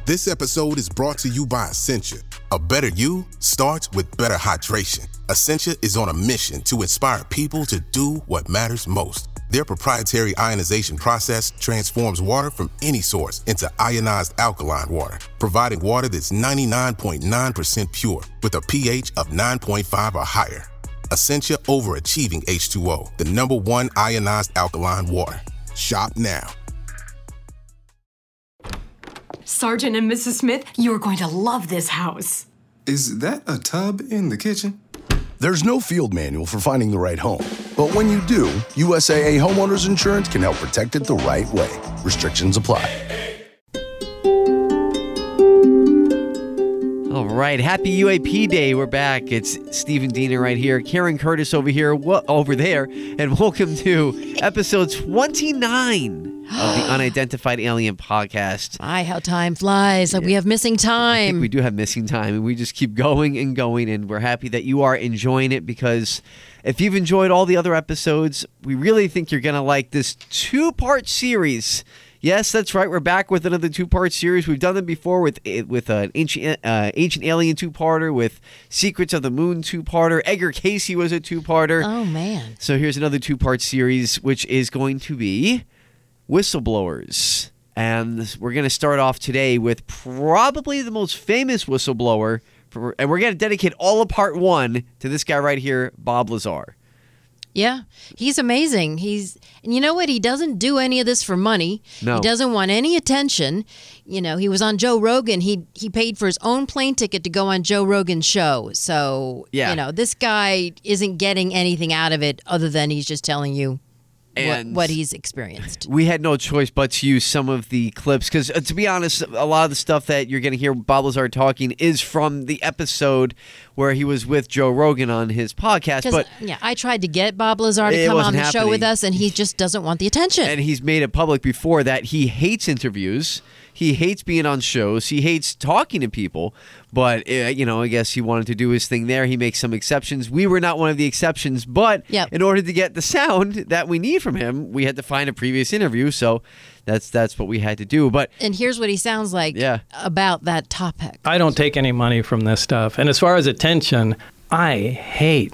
This episode is brought to you by Essentia. A better you starts with better hydration. Essentia is on a mission to inspire people to do what matters most. Their proprietary ionization process transforms water from any source into ionized alkaline water, providing water that's 99.9% pure with a pH of 9.5 or higher. Essentia overachieving H2O, the #1 ionized alkaline water. Shop now. Sergeant and Mrs. Smith, you're going to love this house. Is that a tub in the kitchen? There's no field manual for finding the right home. But when you do, USAA Homeowners Insurance can help protect it the right way. Restrictions apply. All right, happy UAP Day. We're back. It's Stephen Diener right here, Karen Curtis over here, over there, and welcome to episode 29 of the Unidentified Alien Podcast. My, how time flies. We have missing time. I think we do have missing time, and we just keep going and going, and we're happy that you are enjoying it, because if you've enjoyed all the other episodes, we really think you're going to like this two-part series. Yes, that's right. We're back with another two-part series. We've done them before with an ancient alien two-parter, with Secrets of the Moon two-parter. Edgar Casey was a two-parter. Oh, man. So here's another two-part series, which is going to be Whistleblowers. And we're going to start off today with probably the most famous whistleblower. And we're going to dedicate all of part one to this guy right here, Bob Lazar. Yeah, he's amazing. And you know what? He doesn't do any of this for money. No. He doesn't want any attention. You know, he was on Joe Rogan. He paid for his own plane ticket to go on Joe Rogan's show. So, yeah. You know, this guy isn't getting anything out of it other than he's just telling you what he's experienced. We had no choice but to use some of the clips because, to be honest, a lot of the stuff that you're going to hear Bob Lazar talking is from the episode where he was with Joe Rogan on his podcast. But yeah, I tried to get Bob Lazar to come on the show with us, and he just doesn't want the attention. And he's made it public before that he hates interviews. He hates being on shows. He hates talking to people. But, you know, I guess he wanted to do his thing there. He makes some exceptions. We were not one of the exceptions. But in order to get the sound that we need from him, we had to find a previous interview. So that's what we had to do. And here's what he sounds like about that topic. I don't take any money from this stuff. And as far as attention, I hate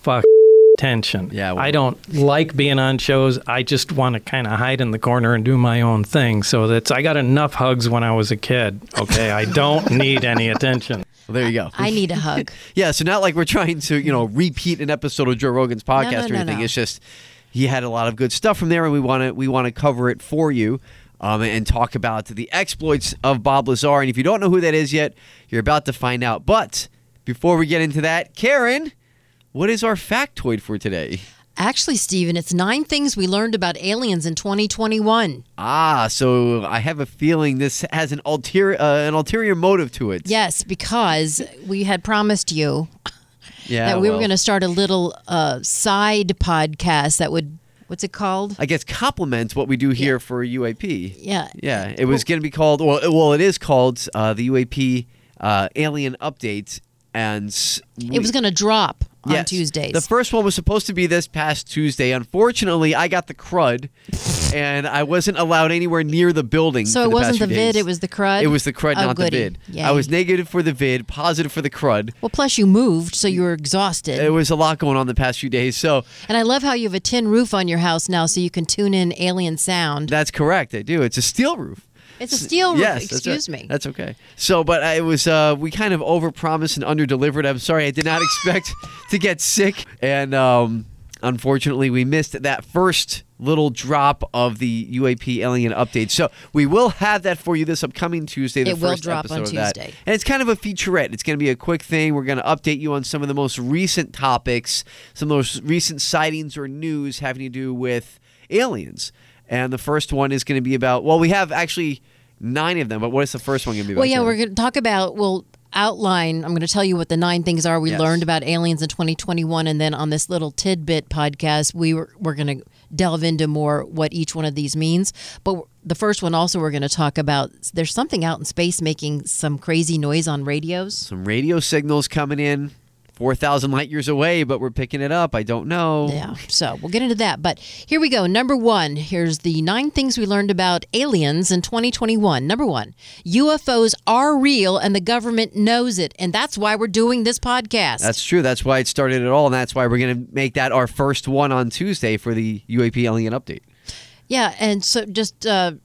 attention. Yeah, I don't like being on shows. I just want to kind of hide in the corner and do my own thing. So I got enough hugs when I was a kid. Okay, I don't need any attention. Well, there you go. I need a hug. Yeah, so not like we're trying to, repeat an episode of Joe Rogan's podcast or anything. No. It's just he had a lot of good stuff from there, and we want to cover it for you. And talk about the exploits of Bob Lazar. And if you don't know who that is yet, you're about to find out. But before we get into that, Karen, what is our factoid for today? Actually, Stephen, it's 9 things we learned about aliens in 2021. So I have a feeling this has an ulterior motive to it. Yes, because we had promised you that we were going to start a little side podcast that would, what's it called? I guess complements what we do here for UAP. Yeah. Yeah, it was going to be called, it is called the UAP Alien Updates. And it was going to drop on Tuesdays. The first one was supposed to be this past Tuesday. Unfortunately, I got the crud, and I wasn't allowed anywhere near the building. So it wasn't the vid, it was the crud? It was the crud, not goody. the vid. Yay. I was negative for the vid, positive for the crud. Well, plus you moved, so you were exhausted. There was a lot going on the past few days. And I love how you have a tin roof on your house now so you can tune in alien sound. That's correct, I do. It's a steel roof. It's a steel roof. Yes, Excuse me. That's okay. So, but it was we kind of overpromised and underdelivered. I'm sorry, I did not expect to get sick, and unfortunately, we missed that first little drop of the UAP Alien Update. So we will have that for you this upcoming Tuesday. It will drop on Tuesday, and it's kind of a featurette. It's going to be a quick thing. We're going to update you on some of the most recent topics, some of those recent sightings or news having to do with aliens. And the first one is going to be about, we have actually 9 of them, but what is the first one going to be about? Well, yeah, we're going to talk about, outline, I'm going to tell you what the 9 things are we learned about aliens in 2021, and then on this little tidbit podcast, we're going to delve into more what each one of these means. But the first one also we're going to talk about, there's something out in space making some crazy noise on radios. Some radio signals coming in. 4,000 light years away, but we're picking it up. I don't know. Yeah, so we'll get into that. But here we go. Number 1, here's the 9 things we learned about aliens in 2021. Number 1, UFOs are real and the government knows it. And that's why we're doing this podcast. That's true. That's why it started it all. And that's why we're going to make that our first one on Tuesday for the UAP alien update. Yeah, and so just the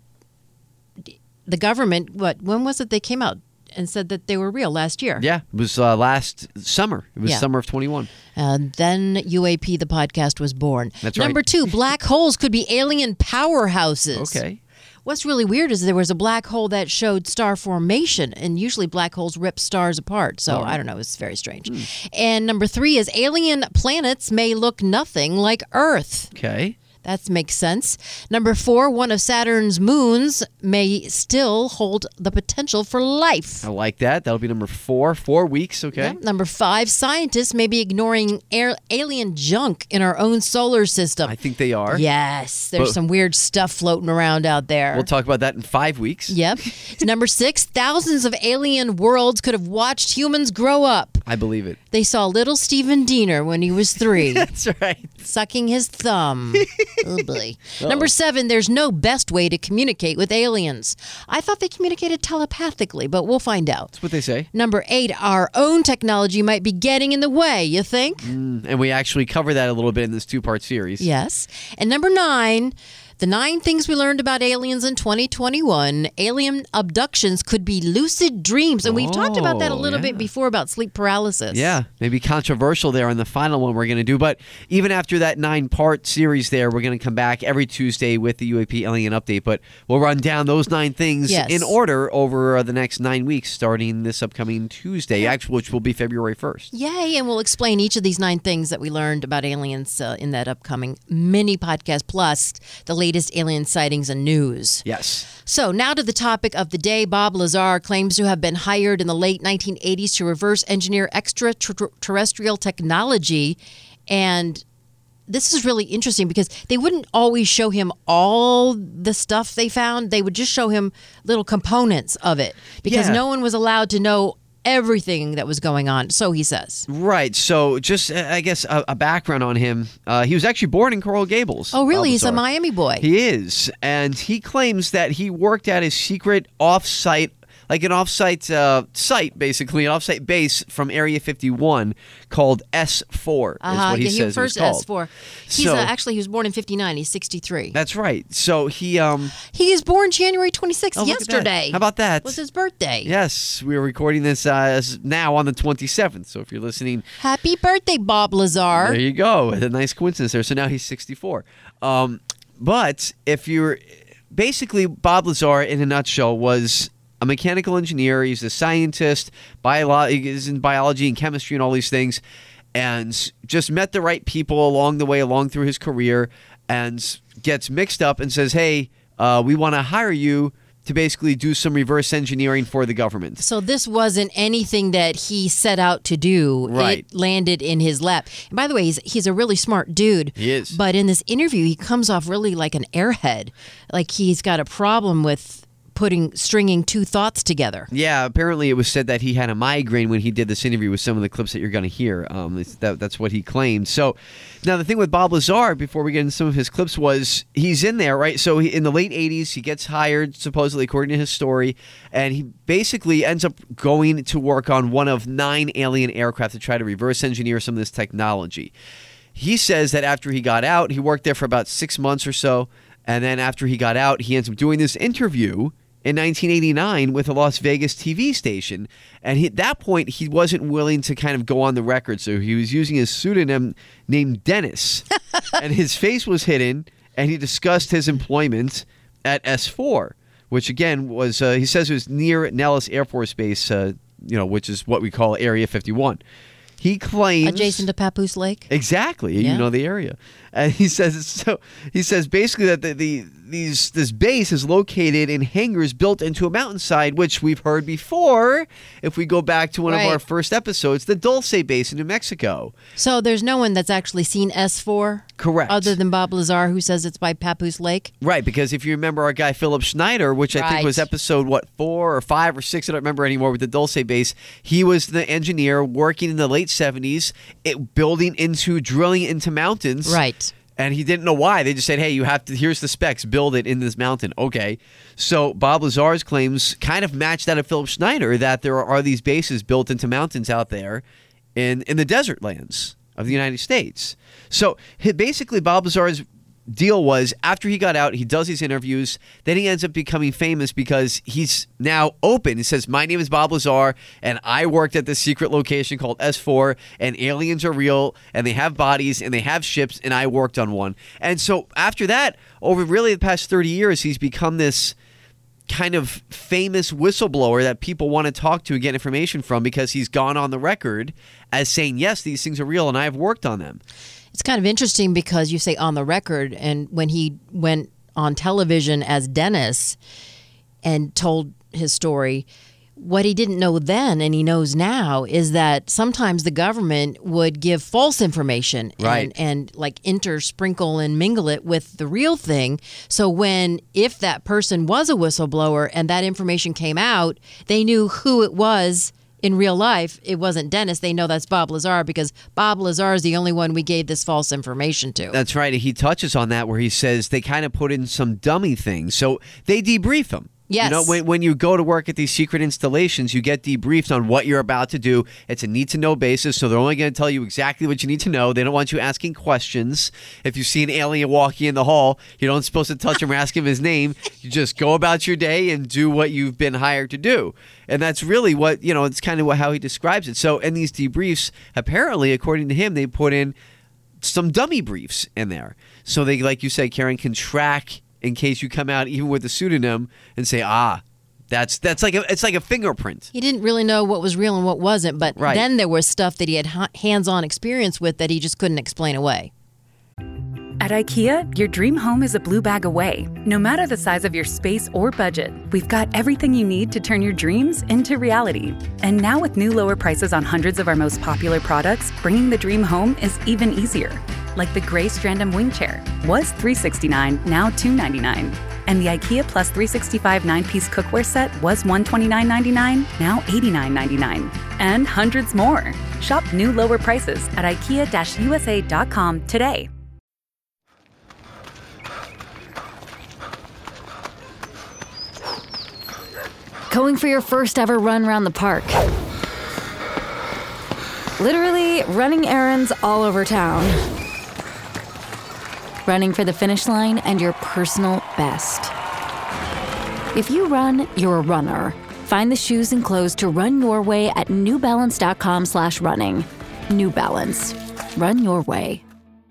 government, when was it they came out and said that they were real? Last year? Yeah, it was last summer. It was summer of 21. And then UAP, the podcast, was born. That's right. Number 2, black holes could be alien powerhouses. Okay. What's really weird is there was a black hole that showed star formation, and usually black holes rip stars apart. So I don't know. It's very strange. And number 3 is alien planets may look nothing like Earth. Okay. That makes sense. Number 4, one of Saturn's moons may still hold the potential for life. I like that. That'll be number 4. 4 weeks, okay. Yeah. Number 5, scientists may be ignoring alien junk in our own solar system. I think they are. Yes, there's some weird stuff floating around out there. We'll talk about that in 5 weeks. Yep. Number 6, thousands of alien worlds could have watched humans grow up. I believe it. They saw little Stephen Diener when he was 3. That's right. Sucking his thumb. Oh, boy. Number 7, there's no best way to communicate with aliens. I thought they communicated telepathically, but we'll find out. That's what they say. Number 8, our own technology might be getting in the way, you think? And we actually cover that a little bit in this 2-part series. Yes. And number 9, the 9 things we learned about aliens in 2021. Alien abductions could be lucid dreams. And we've talked about that a little bit before about sleep paralysis. Yeah, maybe controversial there on the final one we're going to do. But even after that 9-part series there, we're going to come back every Tuesday with the UAP Alien Update. But we'll run down those 9 things in order over the next 9 weeks, starting this upcoming Tuesday, actually, which will be February 1st. Yay, and we'll explain each of these 9 things that we learned about aliens in that upcoming mini podcast, plus the latest alien sightings and news. Yes. So now to the topic of the day. Bob Lazar claims to have been hired in the late 1980s to reverse engineer extraterrestrial technology. And this is really interesting because they wouldn't always show him all the stuff they found. They would just show him little components of it because no one was allowed to know everything that was going on, so he says. Right. So just, I guess, a background on him. He was actually born in Coral Gables. Oh, really? He's a Miami boy. He is. And he claims that he worked at his secret off-site, like an off-site site, basically, an off-site base from Area 51 called S4 is what he says first it was called. S4. He's actually, he was born in 59. He's 63. That's right. So he was born January 26th, yesterday. How about that? Was his birthday. Yes. We are recording this now on the 27th. So if you're listening. Happy birthday, Bob Lazar. There you go. A nice coincidence there. So now he's 64. But if you're. Basically, Bob Lazar, in a nutshell, was a mechanical engineer. He's a scientist. He's in biology and chemistry and all these things, and just met the right people along the way, along through his career, and gets mixed up and says, "Hey, we want to hire you to basically do some reverse engineering for the government." So this wasn't anything that he set out to do. Right. It landed in his lap. And by the way, he's a really smart dude. He is. But in this interview, he comes off really like an airhead. Like he's got a problem with stringing 2 thoughts together. Yeah, apparently it was said that he had a migraine when he did this interview with some of the clips that you're going to hear. That's what he claimed. So now the thing with Bob Lazar, before we get into some of his clips, was he's in there, right? So in the late 80s, he gets hired, supposedly, according to his story, and he basically ends up going to work on one of 9 alien aircraft to try to reverse engineer some of this technology. He says that after he got out, he worked there for about 6 months or so, and then after he got out, he ends up doing this interview in 1989 with a Las Vegas TV station. And at that point, he wasn't willing to kind of go on the record. So he was using his pseudonym named Dennis. And his face was hidden. And he discussed his employment at S4, which again was, he says it was near Nellis Air Force Base, which is what we call Area 51. He claims adjacent to Papoose Lake. Exactly, you know the area, and he says so. He says basically that this base is located in hangars built into a mountainside, which we've heard before. If we go back to one of our first episodes, the Dulce base in New Mexico. So there's no one that's actually seen S4, correct? Other than Bob Lazar, who says it's by Papoose Lake, right? Because if you remember our guy Philip Schneider, which I think was episode 4 or 5 or 6, I don't remember anymore, with the Dulce base, he was the engineer working in the late late 70s, drilling into mountains. Right. And he didn't know why. They just said, hey, here's the specs, build it in this mountain. Okay. So Bob Lazar's claims kind of matched that of Philip Schneider, that there are these bases built into mountains out there in the desert lands of the United States. So basically Bob Lazar's deal was, after he got out, he does these interviews, then he ends up becoming famous because he's now open. He says, my name is Bob Lazar, and I worked at this secret location called S4, and aliens are real, and they have bodies, and they have ships, and I worked on one. And so after that, over really the past 30 years, he's become this kind of famous whistleblower that people want to talk to and get information from, because he's gone on the record as saying, yes, these things are real, and I have worked on them. It's kind of interesting because you say on the record, and when he went on television as Dennis and told his story, what he didn't know then and he knows now is that sometimes the government would give false information and like intersprinkle and mingle it with the real thing. So if that person was a whistleblower and that information came out, they knew who it was. In real life, it wasn't Dennis. They know that's Bob Lazar because Bob Lazar is the only one we gave this false information to. That's right. He touches on that where he says they kind of put in some dummy things. So they debrief him. Yes. You know, when you go to work at these secret installations, you get debriefed on what you're about to do. It's a need-to-know basis, so they're only going to tell you exactly what you need to know. They don't want you asking questions. If you see an alien walking in the hall, you don't supposed to touch him or ask him his name. You just go about your day and do what you've been hired to do. And that's really what, it's kind of how he describes it. So in these debriefs, apparently, according to him, they put in some dummy briefs in there. So they, like you said, Karen, can track in case you come out even with a pseudonym and say, that's like it's like a fingerprint. He didn't really know what was real and what wasn't, but Right. Then there was stuff that he had hands-on experience with that he just couldn't explain away. At IKEA, your dream home is a blue bag away. No matter the size of your space or budget, we've got everything you need to turn your dreams into reality. And now with new lower prices on hundreds of our most popular products, bringing the dream home is even easier. Like the gray Strandom wing chair was $369, now $299. And the IKEA Plus 365 9-piece cookware set was $129.99, now $89.99. And hundreds more. Shop new lower prices at IKEA-USA.com today. Going for your first ever run around the park. Literally running errands all over town. Running for the finish line and your personal best. If you run, you're a runner. Find the shoes and clothes to run your way at newbalance.com/running. New Balance. Run your way.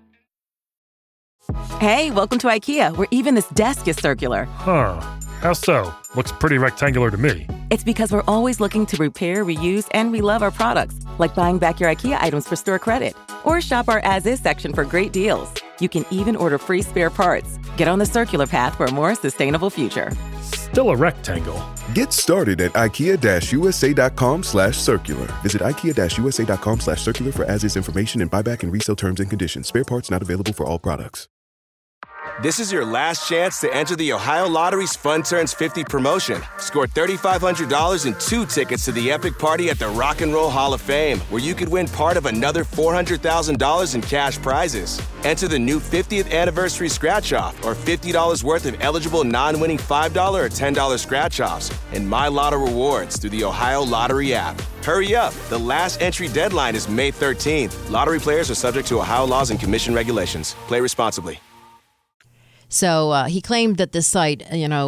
Hey, welcome to IKEA, where even this desk is circular. Huh. How so? Looks pretty rectangular to me. It's because we're always looking to repair, reuse, and relove our products, like buying back your IKEA items for store credit. Or shop our as-is section for great deals. You can even order free spare parts. Get on the circular path for a more sustainable future. Still a rectangle. Get started at IKEA-USA.com/circular. Visit IKEA-USA.com/circular for as-is information and buyback and resale terms and conditions. Spare parts not available for all products. This is your last chance to enter the Ohio Lottery's Fun Turns 50 promotion. Score $3,500 and 2 tickets to the epic party at the Rock and Roll Hall of Fame, where you could win part of another $400,000 in cash prizes. Enter the new 50th anniversary scratch-off or $50 worth of eligible non-winning $5 or $10 scratch-offs and My Lotto rewards through the Ohio Lottery app. Hurry up. The last entry deadline is May 13th. Lottery players are subject to Ohio laws and commission regulations. Play responsibly. So he claimed that this site,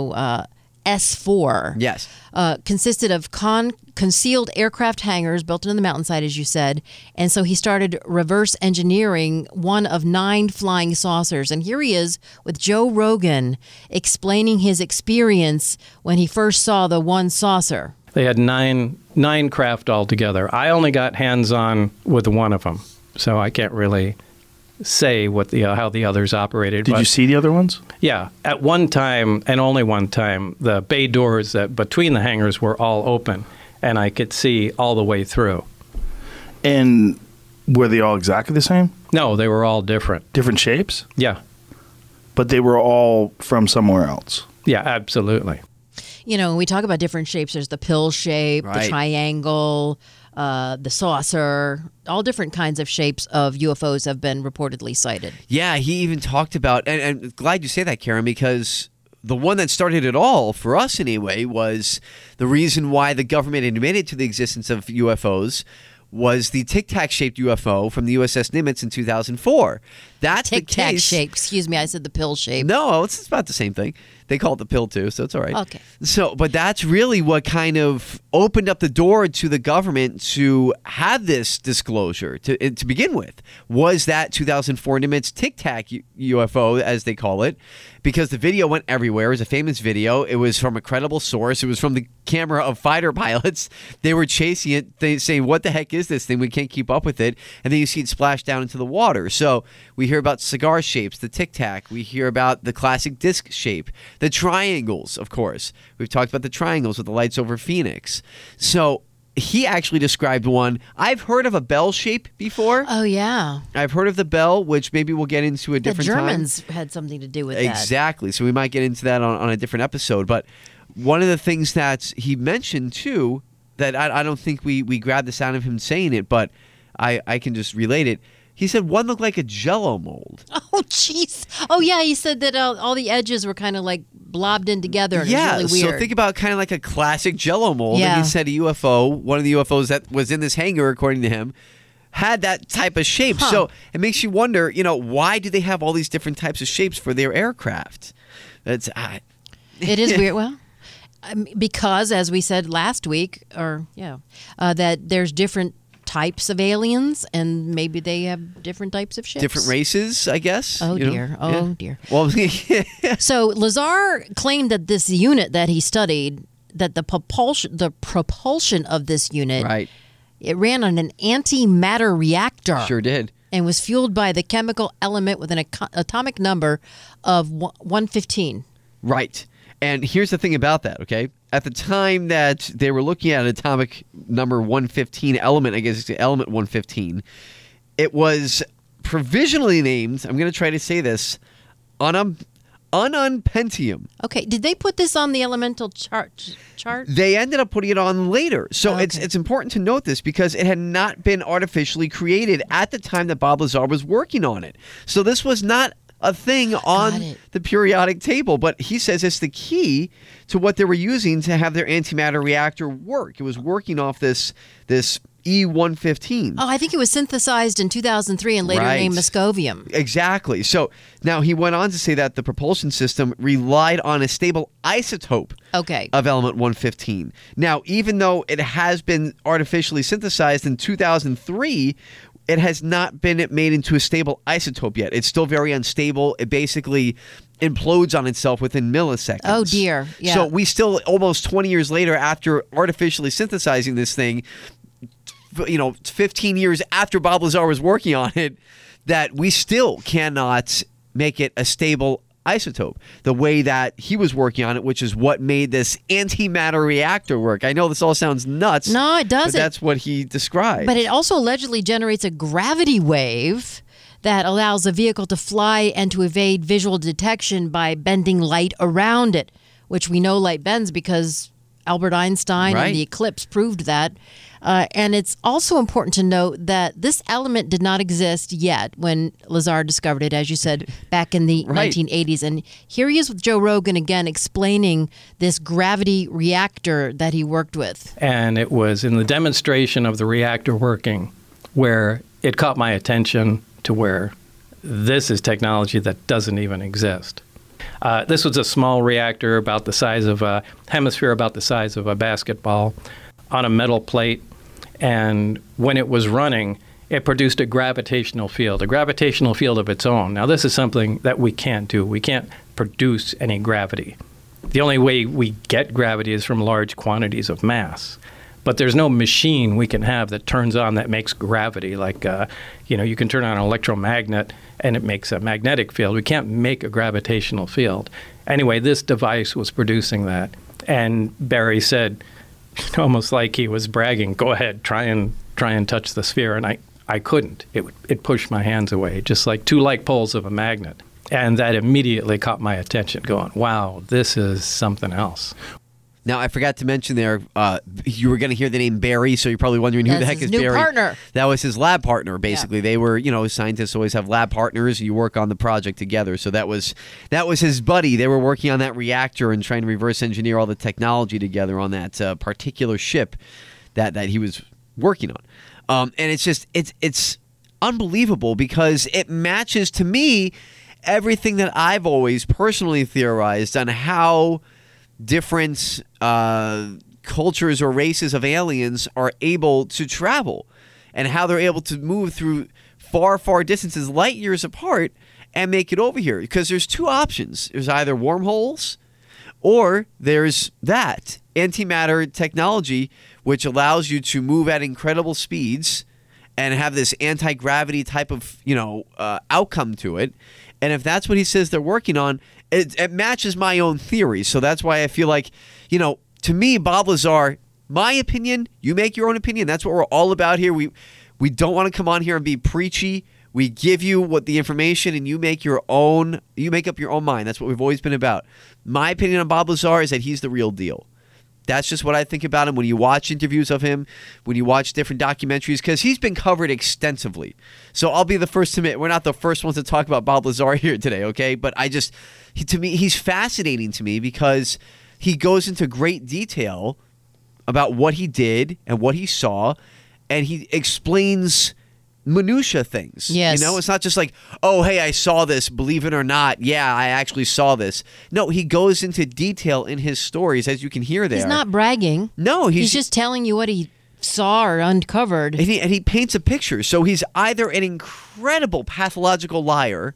S4, yes, consisted of concealed aircraft hangars built into the mountainside, as you said. And so he started reverse engineering one of 9 flying saucers. And here he is with Joe Rogan explaining his experience when he first saw the one saucer. They had nine craft altogether. I only got hands-on with one of them, so I can't really say what how the others operated. Did you see the other ones? Yeah. At one time, and only one time, the bay doors that between the hangars were all open, and I could see all the way through. And were they all exactly the same? No, they were all different. Different shapes? Yeah. But they were all from somewhere else? Yeah, absolutely. When we talk about different shapes, there's the pill shape, right, the triangle, the saucer, all different kinds of shapes of UFOs have been reportedly sighted. Yeah, he even talked about, and I'm glad you say that, Karen, because the one that started it all, for us anyway, was the reason why the government admitted to the existence of UFOs was the Tic Tac shaped UFO from the USS Nimitz in 2004. That's the case. Tic Tac shape. Excuse me, I said the pill shape. No, it's about the same thing. They call it the pill too, so it's all right. Okay. So, but that's really what kind of opened up the door to the government to have this disclosure to begin with, was that 2004 Nimitz Tic Tac UFO, as they call it, because the video went everywhere. It was a famous video. It was from a credible source. It was from the camera of fighter pilots. They were chasing it, saying, "What the heck is this thing? We can't keep up with it." And then you see it splash down into the water. So we hear about cigar shapes, the Tic Tac. We hear about the classic disc shape. The triangles, of course. We've talked about the triangles with the lights over Phoenix. So he actually described one. I've heard of a bell shape before. Oh, yeah. I've heard of the bell, which maybe we'll get into a different time. The Germans had something to do with that. Exactly. So we might get into that on a different episode. But one of the things that he mentioned, too, that I don't think we grabbed this out of him saying it, but I can just relate it. He said one looked like a Jell-O mold. Oh, jeez. Oh, yeah. He said that all the edges were kind of like blobbed in together. And yeah, it was really weird. So think about kind of like a classic Jell-O mold. Yeah. And he said a UFO, one of the UFOs that was in this hangar, according to him, had that type of shape. Huh. So it makes you wonder, why do they have all these different types of shapes for their aircraft? It is weird. Well, because as we said last week, that there's different types of aliens, and maybe they have different types of ships. Different races, I guess. Oh, dear. Oh, dear. Well, so Lazar claimed that this unit that he studied, that the propulsion of this unit, right, it ran on an antimatter reactor. Sure did. And was fueled by the chemical element with an atomic number of 115. Right. And here's the thing about that, okay? At the time that they were looking at atomic number 115 element, I guess it's element 115, it was provisionally named, I'm going to try to say this, ununpentium. Okay, did they put this on the elemental chart? They ended up putting it on later. So it's important to note this because it had not been artificially created at the time that Bob Lazar was working on it. So this was not a thing on the periodic table, but he says it's the key to what they were using to have their antimatter reactor work. It was working off this E-115. Oh, I think it was synthesized in 2003 and later named Moscovium. Exactly. So now he went on to say that the propulsion system relied on a stable isotope of element 115. Now, even though it has been artificially synthesized in 2003, it has not been made into a stable isotope yet. It's still very unstable. It basically implodes on itself within milliseconds. Oh, dear. Yeah. So we still, almost 20 years later, after artificially synthesizing this thing, 15 years after Bob Lazar was working on it, that we still cannot make it a stable isotope the way that he was working on it, which is what made this antimatter reactor work. I know this all sounds nuts. No, it doesn't. But that's what he described. But it also allegedly generates a gravity wave that allows the vehicle to fly and to evade visual detection by bending light around it, which we know light bends because Albert Einstein and the eclipse proved that. And it's also important to note that this element did not exist yet when Lazar discovered it, as you said, back in the 1980s. And here he is with Joe Rogan again explaining this gravity reactor that he worked with. And it was in the demonstration of the reactor working where it caught my attention to where this is technology that doesn't even exist. This was a small reactor about the size of a hemisphere, about the size of a basketball, on a metal plate. And when it was running, it produced a gravitational field of its own. Now, this is something that we can't do. We can't produce any gravity. The only way we get gravity is from large quantities of mass. But there's no machine we can have that turns on that makes gravity. Like, you can turn on an electromagnet and it makes a magnetic field. We can't make a gravitational field. Anyway, this device was producing that. And Barry said, almost like he was bragging, go ahead, try and touch the sphere. And I couldn't. It pushed my hands away, just like two like poles of a magnet. And that immediately caught my attention, going, wow, this is something else. Now, I forgot to mention there, you were going to hear the name Barry, so you're probably wondering who the heck is new Barry. Partner. That was his lab partner, basically. Yeah. They were, scientists always have lab partners. You work on the project together. So that was his buddy. They were working on that reactor and trying to reverse engineer all the technology together on that particular ship that he was working on. And it's unbelievable because it matches, to me, everything that I've always personally theorized on how different cultures or races of aliens are able to travel and how they're able to move through far, far distances, light years apart, and make it over here. Because there's two options. There's either wormholes or there's that antimatter technology, which allows you to move at incredible speeds and have this anti-gravity type of, outcome to it. And if that's what he says they're working on, it matches my own theory. So that's why I feel like, to me, Bob Lazar, my opinion, you make your own opinion. That's what we're all about here. We don't want to come on here and be preachy. We give you what the information and you make up your own mind. That's what we've always been about. My opinion on Bob Lazar is that he's the real deal. That's just what I think about him when you watch interviews of him, when you watch different documentaries, because he's been covered extensively. So I'll be the first to admit, we're not the first ones to talk about Bob Lazar here today, okay? But to me, he's fascinating to me because he goes into great detail about what he did and what he saw, and he explains minutia things. Yes. It's not just like, oh, hey, I saw this, believe it or not. Yeah, I actually saw this. No, he goes into detail in his stories, as you can hear there. He's not bragging. No, he's just telling you what he saw or uncovered. And he paints a picture. So he's either an incredible pathological liar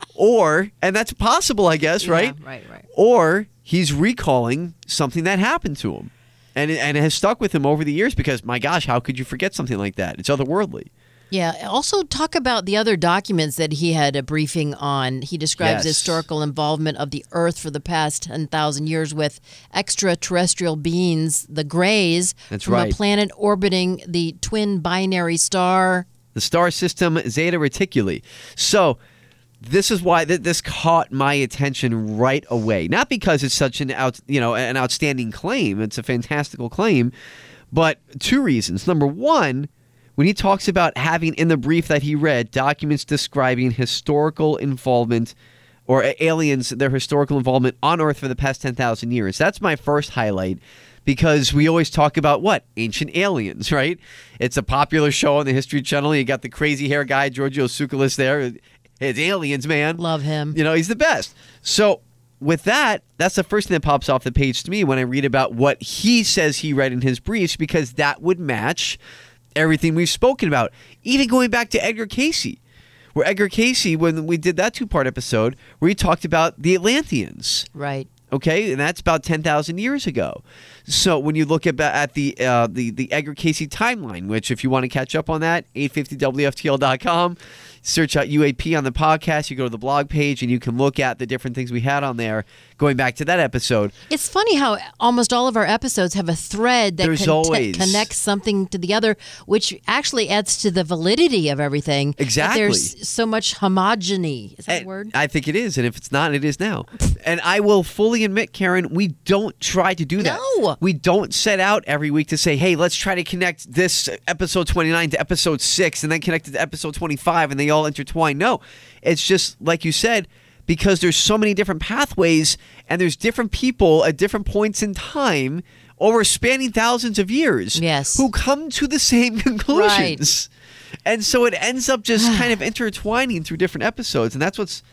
and that's possible, I guess, right? Yeah, right. Or he's recalling something that happened to him. And it has stuck with him over the years because, my gosh, how could you forget something like that? It's otherworldly. Yeah. Also talk about the other documents that he had a briefing on. He describes the historical involvement of the Earth for the past 10,000 years with extraterrestrial beings, the Greys, from a planet orbiting the twin binary star. The star system Zeta Reticuli. So this is why this caught my attention right away. Not because it's such an outstanding claim. It's a fantastical claim. But two reasons. Number one, when he talks about having in the brief that he read documents describing historical involvement or aliens, their historical involvement on Earth for the past 10,000 years. That's my first highlight because we always talk about what? Ancient Aliens, right? It's a popular show on the History Channel. You got the crazy hair guy, Giorgio Tsoukalos there. It's aliens, man. Love him. He's the best. So with that, that's the first thing that pops off the page to me when I read about what he says he read in his briefs because that would match everything we've spoken about, even going back to Edgar Cayce, where Edgar Cayce, when we did that 2-part episode, where he talked about the Atlanteans. Right. Okay, and that's about 10,000 years ago. So when you look at the Edgar Cayce timeline, which if you want to catch up on that, 850WFTL.com, search out UAP on the podcast, you go to the blog page, and you can look at the different things we had on there going back to that episode. It's funny how almost all of our episodes have a thread that connects something to the other, which actually adds to the validity of everything. Exactly. There's so much homogeny. Is that a word? I think it is, and if it's not, it is now. And I will fully admit, Karen, we don't try to do that. No. We don't set out every week to say, hey, let's try to connect this episode 29 to episode 6 and then connect it to episode 25 and they all intertwine. No, it's just like you said, because there's so many different pathways and there's different people at different points in time over spanning thousands of years who come to the same conclusions. Right. And so it ends up just kind of intertwining through different episodes. And that's what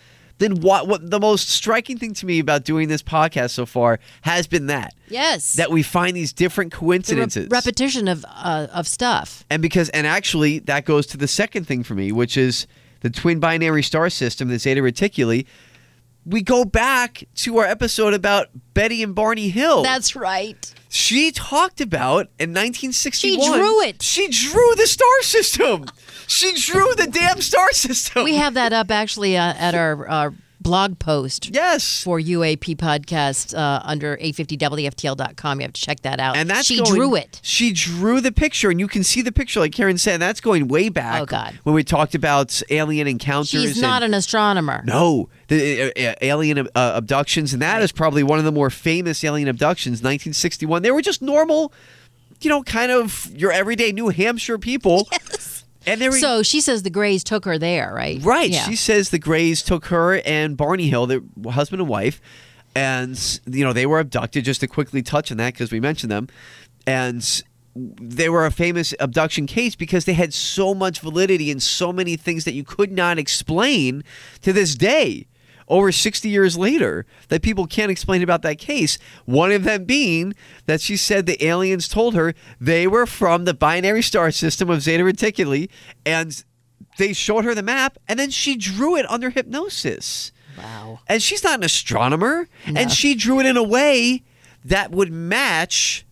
the most striking thing to me about doing this podcast so far has been that. Yes. That we find these different coincidences. The repetition of stuff. And actually that goes to the second thing for me, which is the twin binary star system, the Zeta Reticuli. We go back to our episode about Betty and Barney Hill. That's right. She talked about in 1961. She drew it. She drew the star system. She drew the damn star system. We have that up actually at our blog post. Yes. For UAP podcast under 850WFTL.com. You have to check that out. And she drew it. She drew the picture, and you can see the picture, like Karen said. And that's going way back. Oh, God. When we talked about alien encounters. She's not an astronomer. No. The alien abductions, and that is probably one of the more famous alien abductions, 1961. They were just normal, kind of your everyday New Hampshire people. Yes. And they were, so she says the Greys took her there, right? Right. Yeah. She says the Greys took her and Barney Hill, their husband and wife, and they were abducted. Just to quickly touch on that because we mentioned them, and they were a famous abduction case because they had so much validity and so many things that you could not explain to this day. Over 60 years later, that people can't explain about that case. One of them being that she said the aliens told her they were from the binary star system of Zeta Reticuli, and they showed her the map, and then she drew it under hypnosis. Wow. And she's not an astronomer, No. and she drew it in a way that would match,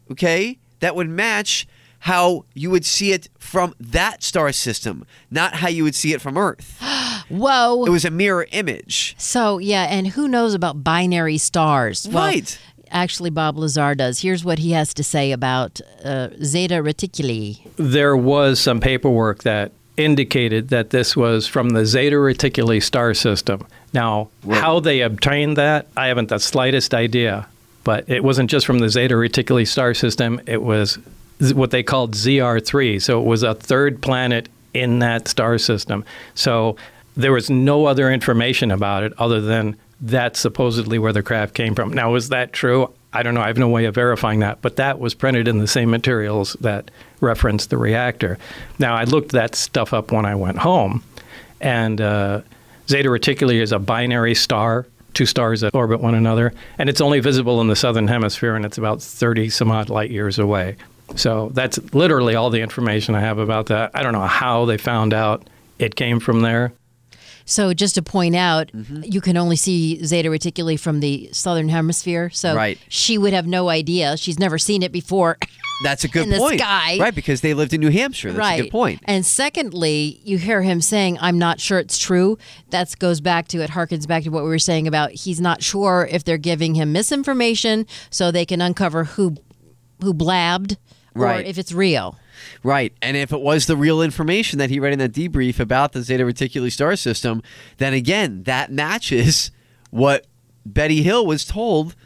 how you would see it from that star system, not how you would see it from Earth. Whoa. It was a mirror image. So, yeah, and who knows about binary stars? Well, Right. actually, Bob Lazar does. Here's what he has to say about Zeta Reticuli. There was some paperwork that indicated that this was from the Zeta Reticuli star system. Now, how they obtained that, I haven't the slightest idea. But it wasn't just from the Zeta Reticuli star system. It was what they called ZR3. So it was a third planet in that star system. So there was no other information about it other than that's supposedly where the craft came from. Now, is that true? I don't know. I have no way of verifying that. But that was printed in the same materials that referenced the reactor. Now, I looked that stuff up when I went home. And Zeta Reticuli is a binary star, two stars that orbit one another. And it's only visible in the southern hemisphere, and it's about 30 some odd light years away. So that's literally all the information I have about that. I don't know how they found out it came from there. So just to point out, you can only see Zeta Reticuli from the southern hemisphere. So Right. she would have no idea. She's never seen it before. That's a good in the point. sky. Right, because they lived in New Hampshire. That's right. a good point. And secondly, you hear him saying, I'm not sure it's true. That goes back to, it harkens back to what we were saying about he's not sure if they're giving him misinformation so they can uncover who blabbed or Right. if it's real. Right. And if it was the real information that he read in that debrief about the Zeta Reticuli star system, then again, that matches what Betty Hill was told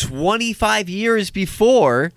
25 years before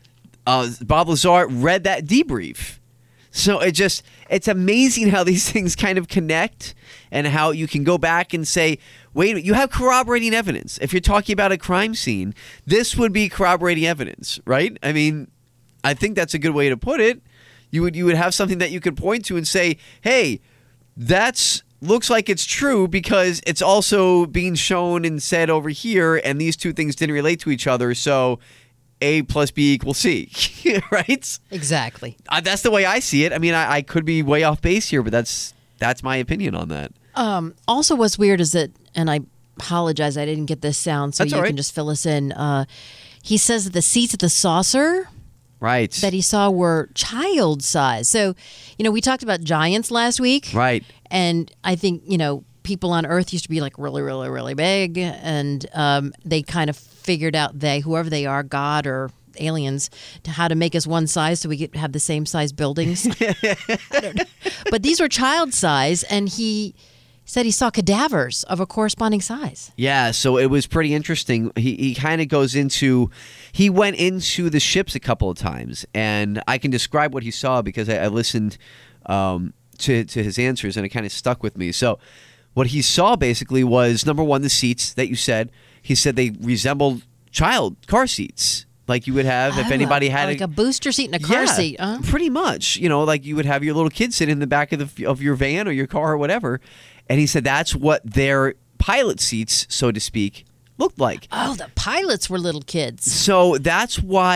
Bob Lazar read that debrief. So it's amazing how these things kind of connect and how you can go back and say, wait, you have corroborating evidence. If you're talking about a crime scene, this would be corroborating evidence, right? I mean, I think that's a good way to put it. You would have something that you could point to and say, hey, that's looks like it's true because it's also being shown and said over here, and these two things didn't relate to each other, so A plus B equals C, right? Exactly. That's the way I see it. I mean, I could be way off base here, but that's my opinion on that. Also, what's weird is that, and I apologize, I didn't get this sound, so That's you all right. can just fill us in. He says that the seats at the saucer Right. that he saw were child size. So, we talked about giants last week. Right. And I think, people on Earth used to be like really, really, really big. And they kind of figured out whoever they are, God or aliens, how to make us one size so we could have the same size buildings. I don't know. But these were child size. And he said he saw cadavers of a corresponding size. Yeah, so it was pretty interesting. He kind of goes into, he went into the ships a couple of times, and I can describe what he saw because I listened to his answers, and it kind of stuck with me. So what he saw basically was, number one, the seats that you said. He said they resembled child car seats. Like you would have if anybody had like a booster seat and a car seat. Pretty much. Like you would have your little kid sit in the back of your van or your car or whatever. And he said that's what their pilot seats, so to speak, looked like. Oh, the pilots were little kids. So that's why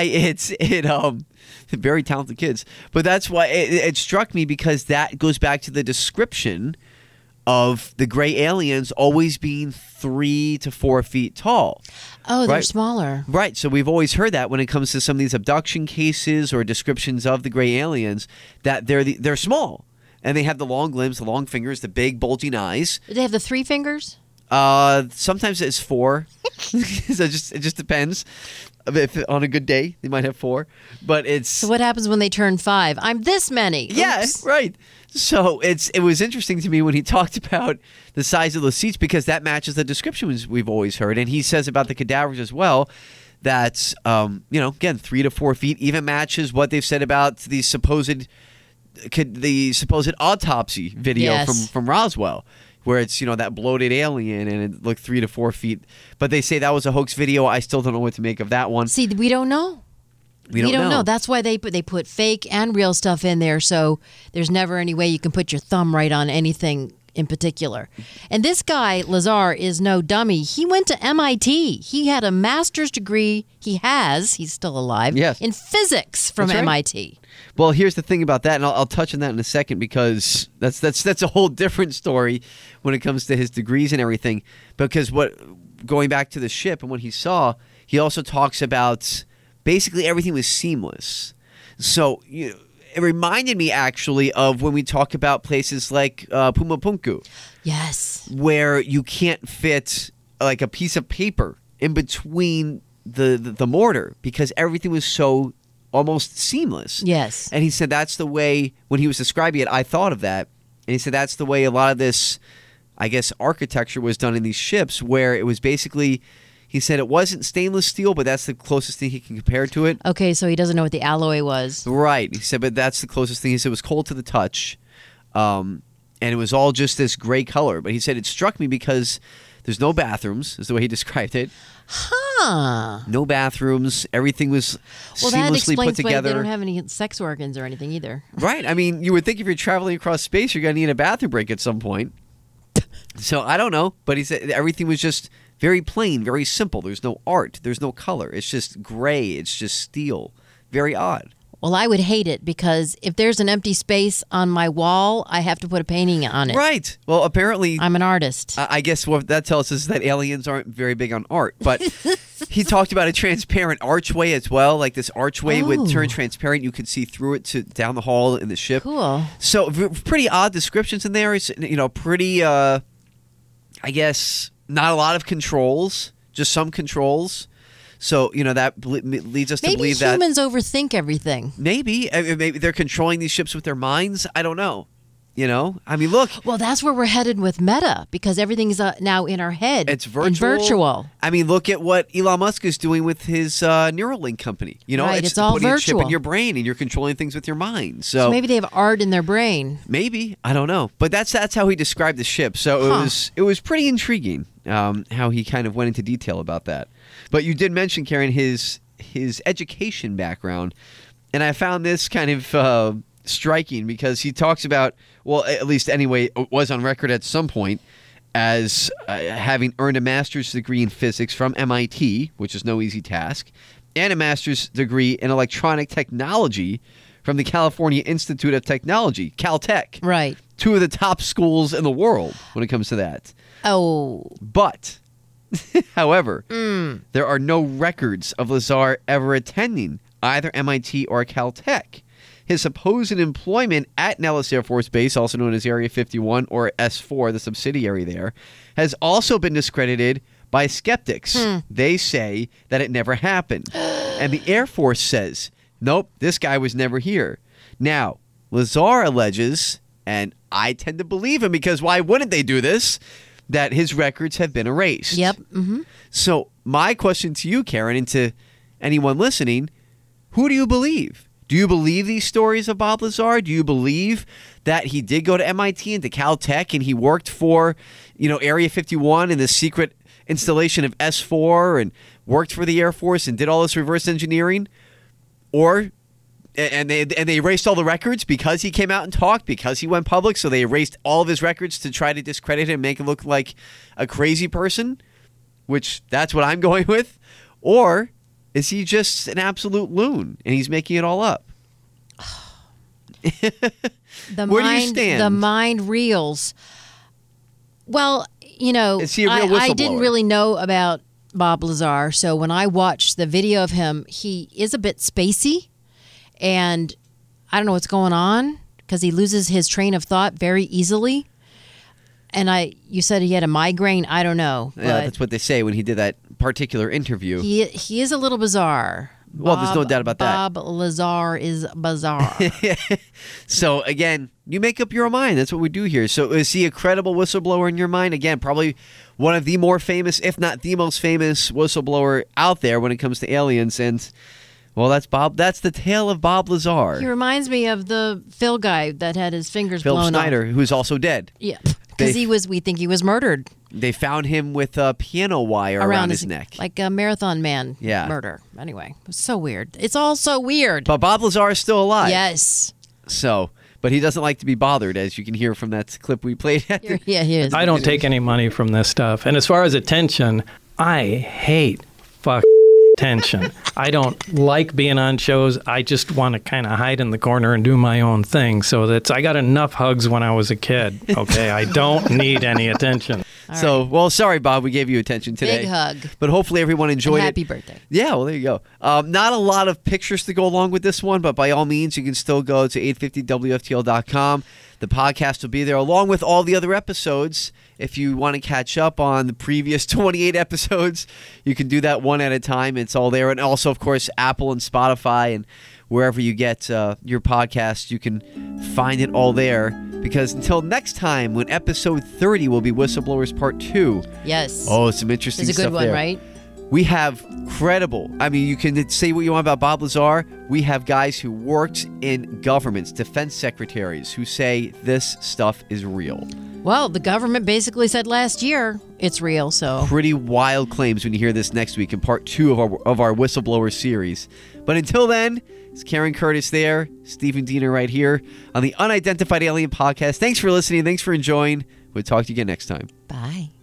very talented kids. But that's why it struck me because that goes back to the description of the gray aliens always being 3 to 4 feet tall. Oh, they're Right. smaller. Right. So we've always heard that when it comes to some of these abduction cases or descriptions of the gray aliens, that they're small. And they have the long limbs, the long fingers, the big bulging eyes. Did they have the 3 fingers? Sometimes it's 4. So it just depends. If on a good day, they might have 4. But it's... So what happens when they turn 5? I'm this many. Yeah, Oops. right. So it was interesting to me when he talked about the size of the seats because that matches the descriptions we've always heard. And he says about the cadavers as well that, again, 3 to 4 feet even matches what they've said about the supposed autopsy video from Roswell, where it's, that bloated alien and it looked 3 to 4 feet. But they say that was a hoax video. I still don't know what to make of that one. See, we don't know. We don't know. That's why they put fake and real stuff in there, so there's never any way you can put your thumb right on anything in particular. And this guy, Lazar, is no dummy. He went to MIT. He had a master's degree. He's still alive, in physics from MIT. Well, here's the thing about that, and I'll touch on that in a second because that's a whole different story when it comes to his degrees and everything. Because going back to the ship and what he saw, he also talks about basically everything was seamless. So it reminded me actually of when we talk about places like Pumapunku. Yes. Where you can't fit like a piece of paper in between the mortar because everything was so almost seamless. Yes. And he said that's the way, when he was describing it, I thought of that. And he said that's the way a lot of this, I guess, architecture was done in these ships, where it was basically, he said it wasn't stainless steel, but that's the closest thing he can compare to it. Okay, so he doesn't know what the alloy was. Right. He said, but that's the closest thing. He said it was cold to the touch. And it was all just this gray color. But he said it struck me because there's no bathrooms, is the way he described it. Huh. No bathrooms. Everything was seamlessly put together. Why they don't have any sex organs or anything either. Right. I mean, you would think if you're traveling across space, you're going to need a bathroom break at some point. So I don't know. But he said everything was just very plain, very simple. There's no art. There's no color. It's just gray. It's just steel. Very odd. Well, I would hate it because if there's an empty space on my wall, I have to put a painting on it. Right. Well, apparently, I'm an artist. I guess what that tells us is that aliens aren't very big on art. But he talked about a transparent archway as well. Like this archway would turn transparent. You could see through it down the hall in the ship. Cool. So pretty odd descriptions in there. It's, pretty, I guess, not a lot of controls, just some controls. So, that leads us to believe that... Maybe humans overthink everything. Maybe they're controlling these ships with their minds. I don't know. I mean, look. Well, that's where we're headed with Meta, because everything's now in our head. It's virtual. And virtual. I mean, look at what Elon Musk is doing with his Neuralink company. Right, it's all putting virtual. a chip in your brain, and you're controlling things with your mind. So maybe they have art in their brain. Maybe. I don't know. But that's how he described the ship. So it was pretty intriguing how he kind of went into detail about that. But you did mention, Karen, his education background, and I found this kind of striking because he talks about, well, at least anyway, was on record at some point as having earned a master's degree in physics from MIT, which is no easy task, and a master's degree in electronic technology from the California Institute of Technology, Caltech. Right. 2 of the top schools in the world when it comes to that. Oh. But... However, there are no records of Lazar ever attending either MIT or Caltech. His supposed employment at Nellis Air Force Base, also known as Area 51 or S4, the subsidiary there, has also been discredited by skeptics. They say that it never happened. And the Air Force says, nope, this guy was never here. Now, Lazar alleges, and I tend to believe him because why wouldn't they do this, that his records have been erased. Yep. Mm-hmm. So my question to you, Karen, and to anyone listening, who do you believe? Do you believe these stories of Bob Lazar? Do you believe that he did go to MIT and to Caltech and he worked for, Area 51 and the secret installation of S4 and worked for the Air Force and did all this reverse engineering? Or... And they erased all the records because he came out and talked, because he went public, so they erased all of his records to try to discredit him and make him look like a crazy person, which that's what I'm going with. Or is he just an absolute loon and he's making it all up? Where do you stand? The mind reels. Well, is he a real whistleblower? I didn't really know about Bob Lazar, so when I watched the video of him, he is a bit spacey. And I don't know what's going on because he loses his train of thought very easily. And you said he had a migraine. I don't know. Yeah, that's what they say when he did that particular interview. He is a little bizarre. Well, there's no doubt about that. Bob Lazar is bizarre. So, again, you make up your own mind. That's what we do here. So, is he a credible whistleblower in your mind? Again, probably one of the more famous, if not the most famous whistleblower out there when it comes to aliens. And, well, that's the tale of Bob Lazar. He reminds me of the Phil guy that had his fingers Phil blown Schneider, off. who's also dead. Yeah, because we think he was murdered. They found him with a piano wire around his neck. Like a Marathon Man murder. Anyway, it was so weird. It's all so weird. But Bob Lazar is still alive. Yes. So, but he doesn't like to be bothered, as you can hear from that clip we played. Yeah, he is. I don't take any money from this stuff. And as far as attention, I hate attention. I don't like being on shows. I just want to kind of hide in the corner and do my own thing. So I got enough hugs when I was a kid. Okay, I don't need any attention. So, well, sorry, Bob, we gave you attention today. Big hug. But hopefully everyone enjoyed and it. Happy birthday. Yeah, well, there you go. Not a lot of pictures to go along with this one, but by all means, you can still go to 850WFTL.com. The podcast will be there along with all the other episodes. If you want to catch up on the previous 28 episodes, you can do that one at a time. It's all there. And also, of course, Apple and Spotify and wherever you get your podcast, you can find it all there. Because until next time, when episode 30 will be Whistleblowers Part 2. Yes. Oh, some interesting stuff there. It's a good one, there. right? We have credible. I mean, you can say what you want about Bob Lazar. We have guys who worked in governments, defense secretaries, who say this stuff is real. Well, the government basically said last year it's real, so. Pretty wild claims when you hear this next week in part 2 of our Whistleblower series. But until then, it's Karen Curtis there, Stephen Diener right here on the Unidentified Alien Podcast. Thanks for listening. Thanks for enjoying. We'll talk to you again next time. Bye.